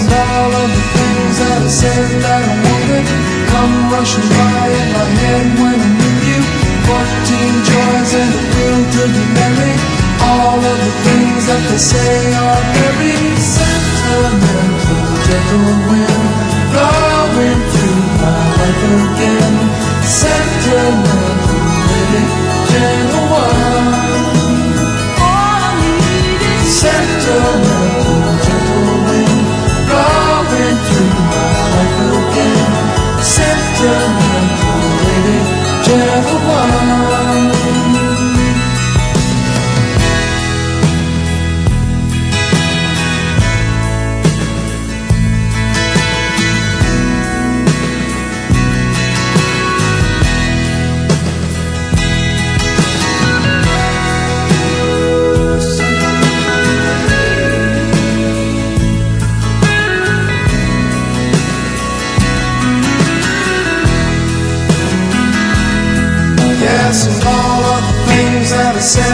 and all of the things that I said that I wanted come rushing by in my head when I'm with you. 14 joys and a will to be merry. All of the things that they say are very sentimental. Gentle wind blowing through my life again. Sentimental, really gentle one. All I need is sentimental, gentle wind blowing through my life again. Sentimental, really gentle one. And all of the things that I said